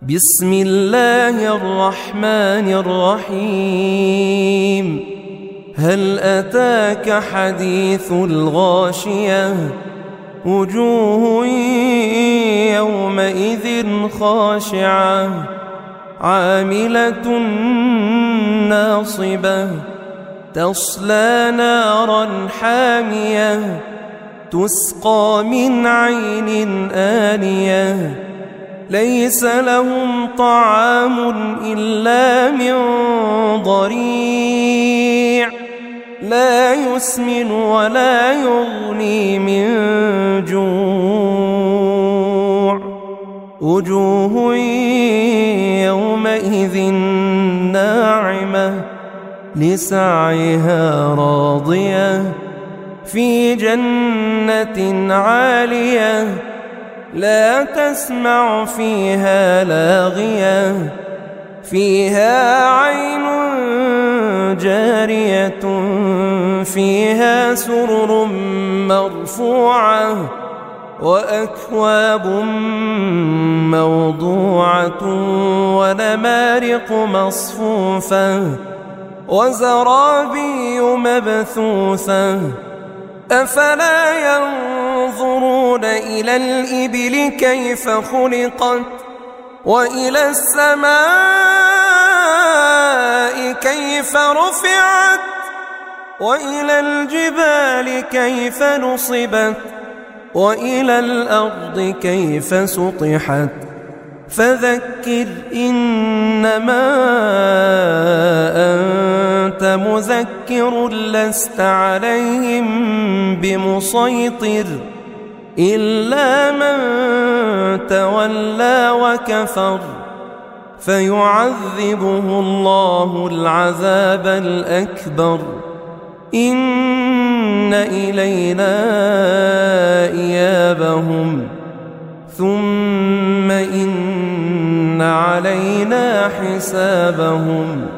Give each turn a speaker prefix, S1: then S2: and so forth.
S1: بسم الله الرحمن الرحيم هل أتاك حديث الغاشية وجوه يومئذ خاشعة عاملة ناصبة تصلى نارا حامية تسقى من عين آنية ليس لهم طعام إلا من ضريع لا يسمن ولا يغني من جوع وجوه يومئذ ناعمة لسعيها راضية في جنة عالية لا تسمع فيها لاغية فيها عين جارية فيها سرر مرفوعة وأكواب موضوعة ونمارق مصفوفة وزرابي مبثوثة أفلا ينظرون إلى الإبل كيف خلقت وإلى السماء كيف رفعت وإلى الجبال كيف نصبت وإلى الأرض كيف سطحت فذكر إنما أنت مذكر لست عليهم بمسيطر إلا من تولى وكفر فيعذبه الله العذاب الأكبر إن إلينا إيابهم ثم إن علينا حسابهم